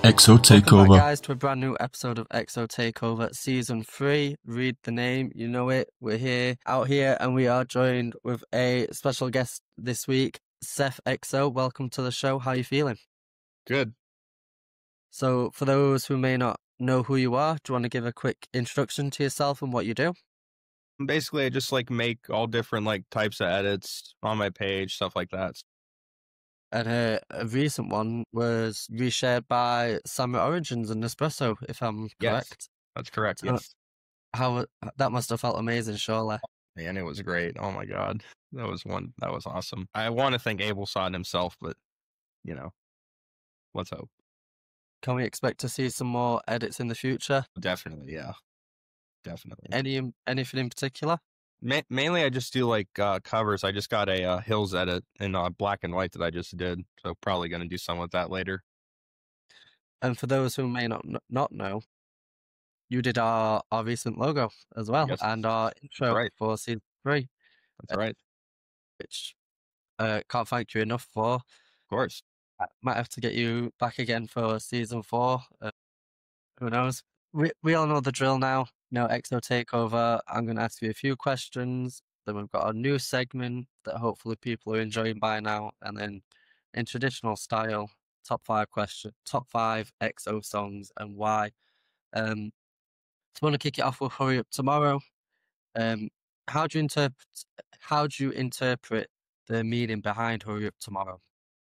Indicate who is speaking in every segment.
Speaker 1: EXO
Speaker 2: Welcome back,
Speaker 1: Takeover.
Speaker 2: guys, to a brand new episode of EXO Takeover Season 3. Read the name, you know it. We're here, out here, and we are joined with a special guest this week, Seth EXO. Welcome to the show. How are you feeling?
Speaker 3: Good.
Speaker 2: So, for those who may not know who you are, do you want to give a quick introduction to yourself and what you do?
Speaker 3: Basically, I just make all different types of edits on my page, stuff like that.
Speaker 2: And a recent one was reshared by Samurai Origins and Nespresso, if I'm
Speaker 3: Yes,
Speaker 2: correct.
Speaker 3: that's correct.
Speaker 2: So,
Speaker 3: Yes,
Speaker 2: how that must have felt amazing, surely.
Speaker 3: and it was great. Oh my god, that was awesome. I want to thank Abel saw it himself, but you know, let's hope.
Speaker 2: Can we expect to see some more edits in the future?
Speaker 3: Definitely, yeah, definitely.
Speaker 2: Anything in particular?
Speaker 3: Mainly, I just do covers. I just got a Hills edit in black and white that I just did, so probably gonna do some with that later.
Speaker 2: And for those who may not know, you did our recent logo as well,
Speaker 3: Yes,
Speaker 2: and our intro
Speaker 3: right.
Speaker 2: for season 3,
Speaker 3: That's right.
Speaker 2: which can't thank you enough for.
Speaker 3: Of course.
Speaker 2: I might have to get you back again for season 4. Who knows? We all know the drill now. Now EXO Takeover. I'm going to ask you a few questions. Then we've got a new segment that hopefully people are enjoying by now, and then in traditional style, top 5 EXO songs and why. So I want to kick it off with Hurry Up Tomorrow. Um, how do you interpret the meaning behind Hurry Up Tomorrow?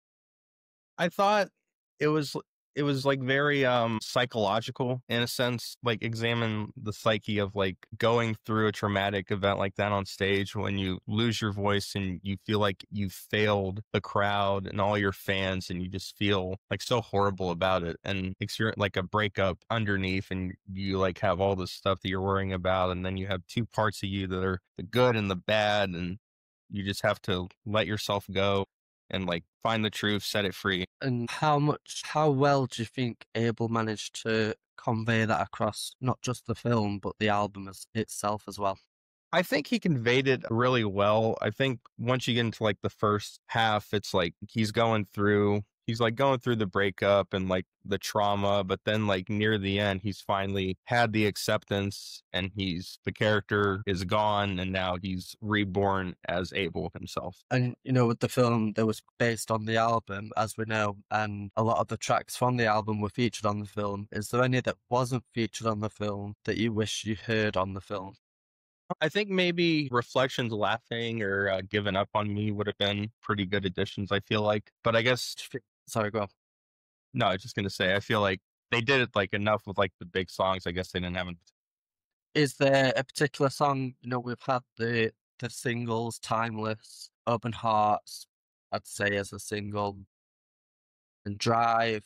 Speaker 3: I thought it was very psychological in a sense, examine the psyche of going through a traumatic event like that on stage when you lose your voice and you feel like you failed the crowd and all your fans and you just feel so horrible about it and experience a breakup underneath and you have all this stuff that you're worrying about and then you have two parts of you that are the good and the bad and you just have to let yourself go and find the truth, set it free.
Speaker 2: And how well do you think Abel managed to convey that across not just the film, but the album itself as well?
Speaker 3: I think he conveyed it really well. I think once you get into the first half, it's he's going through the breakup and the trauma, but then near the end, he's finally had the acceptance and the character is gone and now he's reborn as Abel himself.
Speaker 2: And with the film that was based on the album, as we know, and a lot of the tracks from the album were featured on the film. Is there any that wasn't featured on the film that you wish you heard on the film?
Speaker 3: I think maybe Reflections Laughing or Giving Up on Me would have been pretty good additions, I feel like. But I guess,
Speaker 2: Sorry, go on.
Speaker 3: no, I was just going to say, I feel like they did it enough with the big songs. I guess they didn't have them.
Speaker 2: Is there a particular song, we've had the singles, Timeless, Open Hearts, I'd say as a single, and Drive.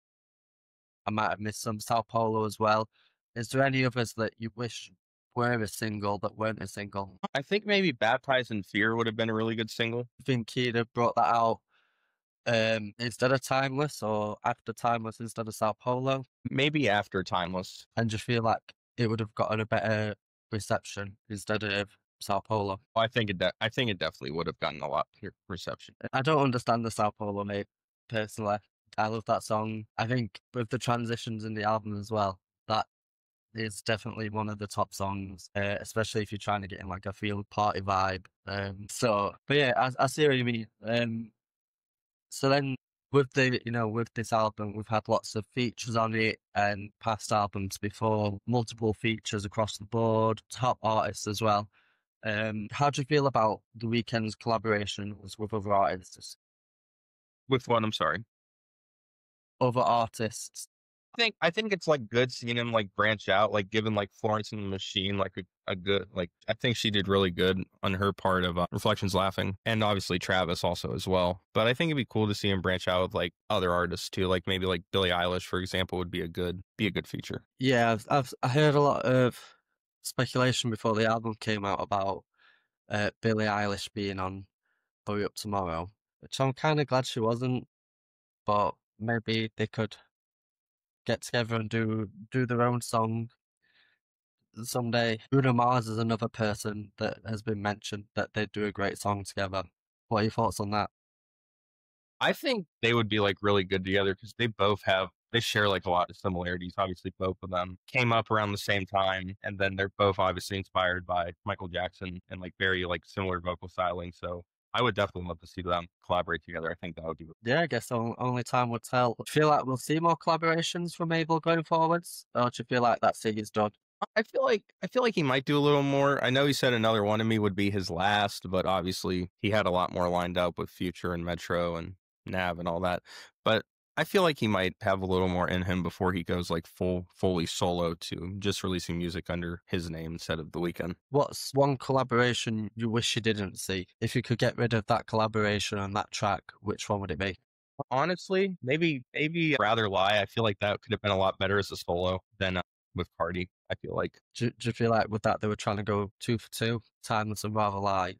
Speaker 2: I might have missed some, Sao Paulo as well. Is there any others that you wish were a single that weren't a single?
Speaker 3: I think maybe Baptized in Fear would have been a really good single.
Speaker 2: I think he'd have brought that out instead of Timeless or after Timeless instead of Sao Paulo.
Speaker 3: Maybe after Timeless.
Speaker 2: And just feel like it would have gotten a better reception instead of Sao Paulo.
Speaker 3: I think it definitely would have gotten a lot of reception.
Speaker 2: I don't understand the Sao Paulo, mate, personally. I love that song. I think with the transitions in the album as well, that is definitely one of the top songs, especially if you're trying to get in a field party vibe. But yeah, I see what you mean. So then with with this album, we've had lots of features on it and past albums before, multiple features across the board, top artists as well. How do you feel about The Weeknd's collaborations with other artists?
Speaker 3: With what? I'm sorry.
Speaker 2: Other artists.
Speaker 3: I think it's good seeing him branch out, giving Florence and the Machine a good I think she did really good on her part of Reflections Laughing, and obviously Travis also as well. But I think it'd be cool to see him branch out with other artists too, maybe Billie Eilish, for example, would be a good feature.
Speaker 2: Yeah, I heard a lot of speculation before the album came out about Billie Eilish being on Hurry Up Tomorrow, which I'm kind of glad she wasn't, but maybe they could get together and do their own song someday. Bruno Mars is another person that has been mentioned that they'd do a great song together. What are your thoughts on that?
Speaker 3: I think they would be really good together because they both have They share like a lot of similarities. Obviously, both of them came up around the same time, and then they're both obviously inspired by Michael Jackson and like very like similar vocal styling. So I would definitely love to see them collaborate together. I think that would be
Speaker 2: Yeah, I guess only time will tell. Do you feel like we'll see more collaborations from Abel going forwards, or do you feel like that series done?
Speaker 3: I feel like he might do a little more. I know he said Another One of Me would be his last, but obviously he had a lot more lined up with Future and Metro and Nav and all that. But I feel like he might have a little more in him before he goes like fully solo to just releasing music under his name instead of The Weeknd.
Speaker 2: What's one collaboration you wish you didn't see? If you could get rid of that collaboration on that track, which one would it be?
Speaker 3: Honestly, maybe Rather Lie. I feel like that could have been a lot better as a solo than with Cardi. I feel like.
Speaker 2: Do you feel like with that they were trying to go 2 for 2, Timeless and Rather Lie?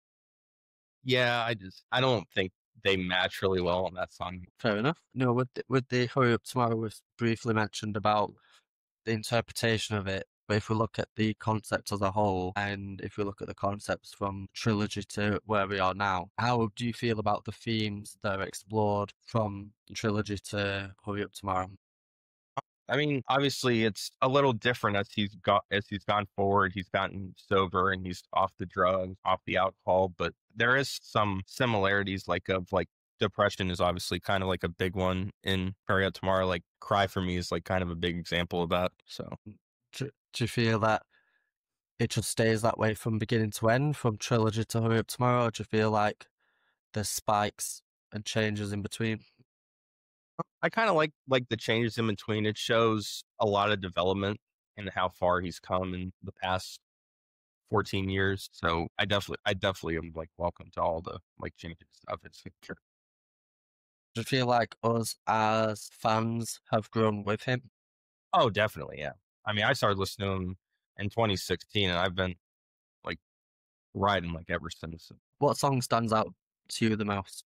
Speaker 3: Yeah, I don't think they match really well on that song.
Speaker 2: Fair enough. No, with the Hurry Up Tomorrow, we've briefly mentioned about the interpretation of it. But if we look at the concept as a whole, and if we look at the concepts from Trilogy to where we are now, how do you feel about the themes that are explored from Trilogy to Hurry Up Tomorrow?
Speaker 3: I mean, obviously, it's a little different as he's gone forward. He's gotten sober and he's off the drugs, off the alcohol. But there is some similarities, like depression is obviously kind of like a big one in Hurry Up Tomorrow. Like Cry for Me is like kind of a big example of that. So
Speaker 2: Do you feel that it just stays that way from beginning to end, from Trilogy to Hurry Up Tomorrow, or do you feel like there's spikes and changes in between?
Speaker 3: I kind of like the changes in between. It shows a lot of development and how far he's come in the past 14 years. So I definitely am like welcome to all the like changes stuff. It's
Speaker 2: Do you feel like us as fans have grown with him?
Speaker 3: oh, definitely, yeah. I mean, I started listening to him in 2016, and I've been like riding like ever since.
Speaker 2: What song stands out to you the most?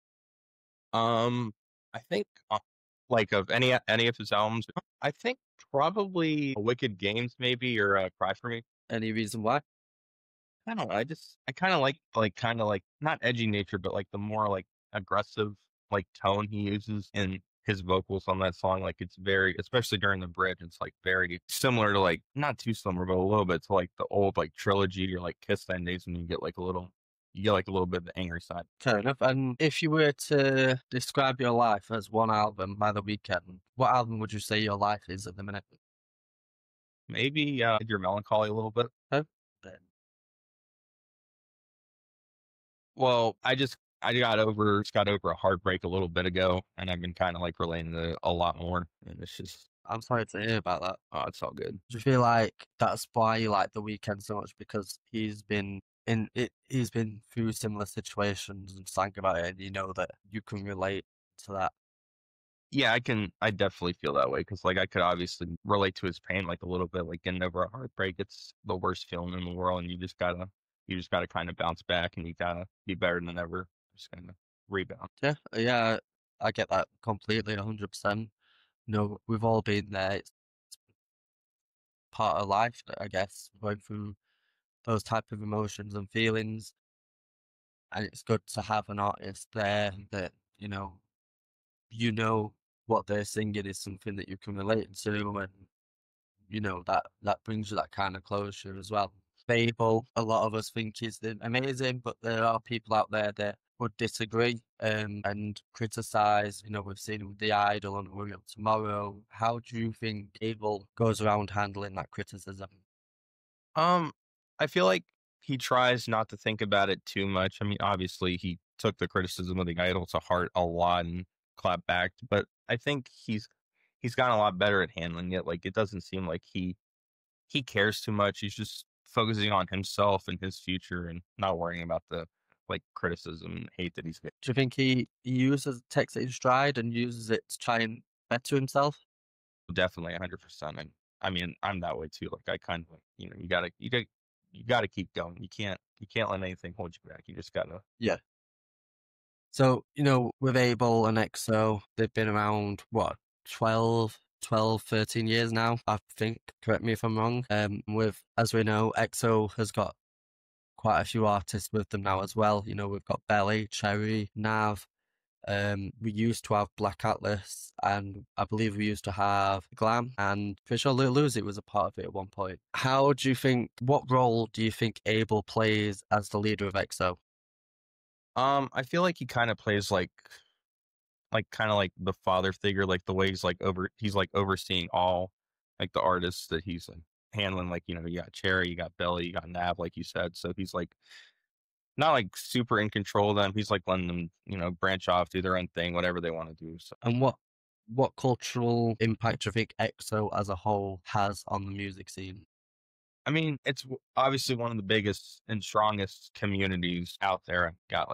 Speaker 3: Um, I think like of any of his albums, I think probably Wicked Games maybe or Cry for Me.
Speaker 2: Any reason why?
Speaker 3: I don't know. I kind of like not edgy nature, but like the more like aggressive like tone he uses in his vocals on that song. Like it's very, especially during the bridge, it's like very similar to like not too similar, but a little bit to like the old like trilogy or like Kiss endings when you get like a little bit of the angry side.
Speaker 2: Fair enough. And if you were to describe your life as one album by The Weeknd, what album would you say your life is at the minute?
Speaker 3: Maybe your melancholy a little bit.
Speaker 2: Huh?
Speaker 3: Well, just got over a heartbreak a little bit ago, and I've been kind of like relating to it a lot more, and it's just
Speaker 2: I'm sorry to hear about that.
Speaker 3: oh, it's all good.
Speaker 2: Do you feel like that's why you like The Weeknd so much because he's been through similar situations and sang about it, and you know that you can relate to that?
Speaker 3: Yeah, I definitely feel that way because like I could obviously relate to his pain like a little bit, like getting over a heartbreak. It's the worst feeling in the world, and you just gotta kind of bounce back, and you gotta be better than ever. Just kind of rebound.
Speaker 2: Yeah, yeah, I get that completely, 100%. You know, we've all been there. It's part of life, I guess, going through those type of emotions and feelings. And it's good to have an artist there that, you know what they're singing is something that you can relate to, and that brings you that kind of closure as well. Fable, a lot of us think is amazing, but there are people out there that would disagree and criticize. You know, we've seen it with The Idol and Hurry Up Tomorrow. How do you think Abel goes around handling that criticism?
Speaker 3: Um, I feel like he tries not to think about it too much. I mean, obviously he took the criticism of the idol to heart a lot and clapped back, but I think he's gotten a lot better at handling it. Like it doesn't seem like he cares too much. He's just focusing on himself and his future and not worrying about the like criticism and hate that he's getting.
Speaker 2: Do you think takes it in stride and uses it to try and better himself?
Speaker 3: Definitely 100%. And I mean, I'm that way too. Like I kind of like, you gotta keep going. You can't let anything hold you back. You just gotta.
Speaker 2: Yeah. So, with Abel and EXO, they've been around, what, 13 years now, I think. Correct me if I'm wrong. As we know, EXO has got quite a few artists with them now as well. We've got Belly, Cherry, Nav. We used to have Black Atlas, and I believe we used to have Glam, and pretty sure Lil Uzi was a part of it at one point. What role do you think Abel plays as the leader of EXO?
Speaker 3: I feel like he kind of plays like kind of like the father figure, like the way he's like overseeing all like the artists that he's like handling. Like, you got Cherry, you got Belly, you got Nav, like you said. So he's like not like super in control of them. He's like letting them, branch off, do their own thing, whatever they want to do. So
Speaker 2: And what cultural impact do you think EXO as a whole has on the music scene?
Speaker 3: I mean, it's obviously one of the biggest and strongest communities out there.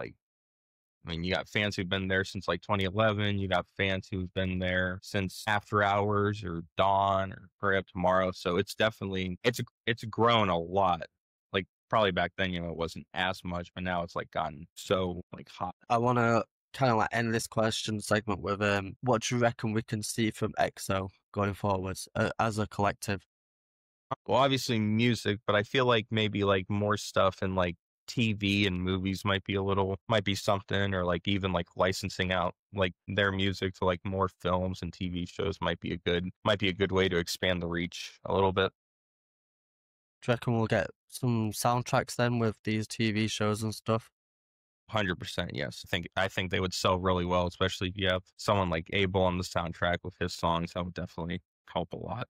Speaker 3: You got fans who've been there since like 2011. You got fans who've been there since After Hours or Dawn or Hurry Up Tomorrow. So it's definitely it's grown a lot. Like probably back then, it wasn't as much, but now it's like gotten so like hot.
Speaker 2: I want to kind of like end this question segment with what do you reckon we can see from EXO going forwards as a collective?
Speaker 3: Well, obviously music, but I feel like maybe like more stuff in like TV and movies might be something, or like even like licensing out like their music to like more films and TV shows might be a good way to expand the reach a little bit.
Speaker 2: Do you reckon we'll get some soundtracks then with these TV shows and stuff?
Speaker 3: 100%, yes. I think they would sell really well, especially if you have someone like Abel on the soundtrack with his songs. That would definitely help a lot.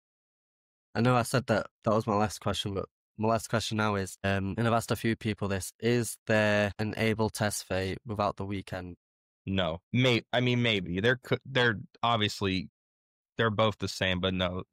Speaker 2: I know I said that was my last question, but my last question now is, and I've asked a few people this, is there an Abel Tesfaye without The Weeknd?
Speaker 3: No, maybe they're obviously they're both the same, but no,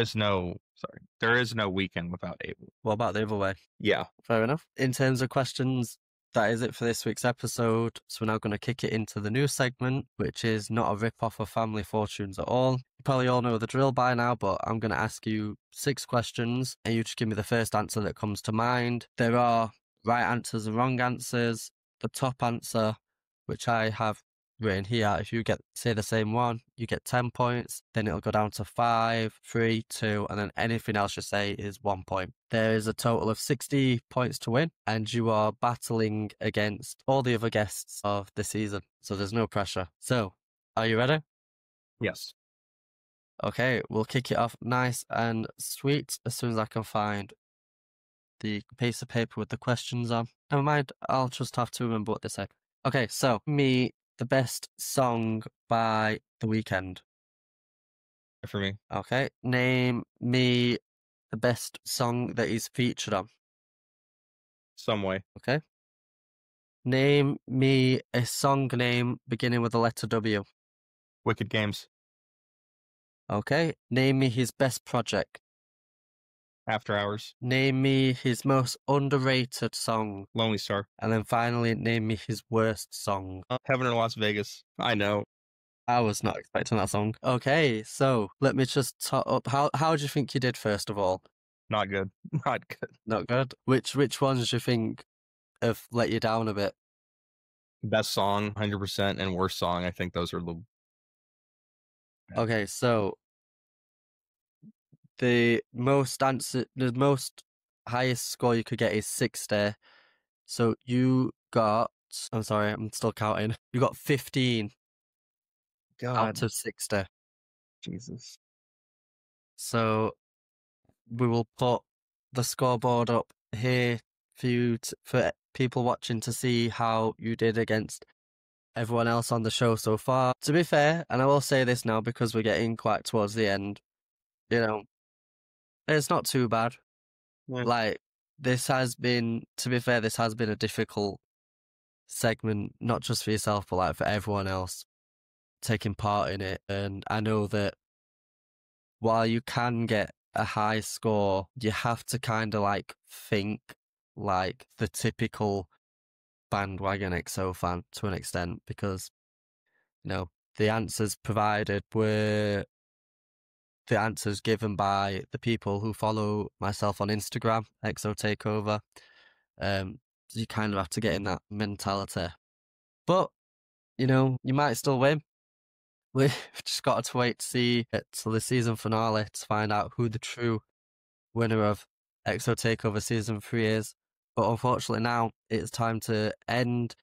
Speaker 3: there is no Weekend without Abel.
Speaker 2: What about the other way?
Speaker 3: Yeah.
Speaker 2: Fair enough. In terms of questions, that is it for this week's episode. So we're now going to kick it into the new segment, which is not a rip-off of Family Fortunes at all. You probably all know the drill by now, but I'm going to ask you 6 questions, and you just give me the first answer that comes to mind. There are right answers and wrong answers. The top answer, which I have written here, if you say the same one, you get 10 points. Then it'll go down to 5, 3, 2, and then anything else you say is 1 point. There is a total of 60 points to win, and you are battling against all the other guests of the season. So there's no pressure. So, are you ready?
Speaker 3: Yes.
Speaker 2: Okay, we'll kick it off nice and sweet as soon as I can find the piece of paper with the questions on. Never mind, I'll just have to remember what they say. Okay, so the best song by The Weeknd.
Speaker 3: For me.
Speaker 2: Okay, name me the best song that he's featured on.
Speaker 3: Some way.
Speaker 2: Okay. Name me a song name beginning with the letter W.
Speaker 3: Wicked Games.
Speaker 2: Okay. Name me his best project.
Speaker 3: After Hours.
Speaker 2: Name me his most underrated song.
Speaker 3: Lonely Star.
Speaker 2: And then finally, name me his worst song.
Speaker 3: Heaven or Las Vegas. I know.
Speaker 2: I was not expecting that song. Okay, so let me just top up. How do you think you did, first of all?
Speaker 3: Not good. Not good.
Speaker 2: Not good. Which ones do you think have let you down a bit?
Speaker 3: Best song, 100%, and worst song. I think those are
Speaker 2: Okay, so the most highest score you could get is 60. So you got, I'm sorry, I'm still counting. You got 15 out of 60.
Speaker 3: Jesus.
Speaker 2: So we will put the scoreboard up here for for people watching to see how you did against everyone else on the show so far. To be fair, and I will say this now because we're getting quite towards the end, it's not too bad.
Speaker 3: Yeah.
Speaker 2: Like, to be fair, this has been a difficult segment, not just for yourself, but like for everyone else taking part in it. And I know that while you can get a high score, you have to kind of like think like the typical bandwagon EXO fan to an extent, because the answers provided were the answers given by the people who follow myself on Instagram, EXO Takeover. So you kind of have to get in that mentality. But, you might still win. We've just got to wait to see it till the season finale to find out who the true winner of EXO Takeover Season 3 is. But unfortunately now, it's time to end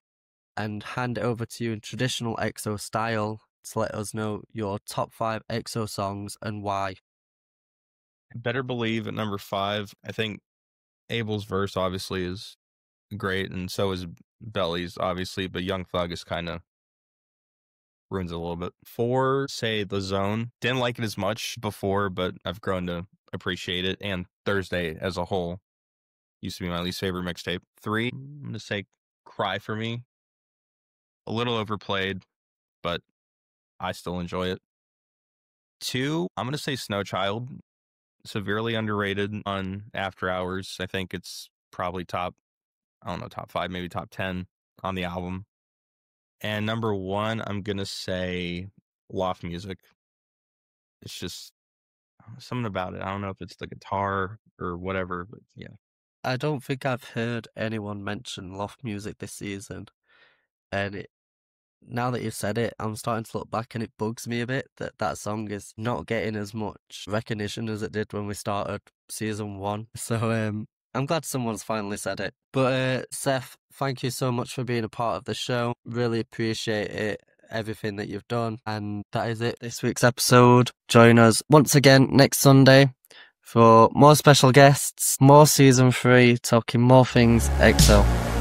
Speaker 2: and hand it over to you in traditional EXO style to let us know your top 5 EXO songs and why.
Speaker 3: Better Believe at number 5. I think Abel's verse obviously is great, and so is Belly's, obviously, but Young Thug is kind of ruins it a little bit. 4, say The Zone. Didn't like it as much before, but I've grown to appreciate it. And Thursday as a whole used to be my least favorite mixtape. 3, I'm going to say Cry for Me. A little overplayed, but I still enjoy it. 2, I'm going to say Snow Child. Severely underrated on After Hours. I think it's probably top 5, maybe top 10 on the album. And number 1, I'm going to say Loft Music. It's just something about it. I don't know if it's the guitar or whatever, but yeah.
Speaker 2: I don't think I've heard anyone mention Loft Music this season, and now that you've said it, I'm starting to look back and it bugs me a bit that that song is not getting as much recognition as it did when we started season 1. So I'm glad someone's finally said it. But Seth, thank you so much for being a part of the show. Really appreciate it, everything that you've done. And that is it, this week's episode. Join us once again next Sunday for more special guests, more season 3, talking more things EXO.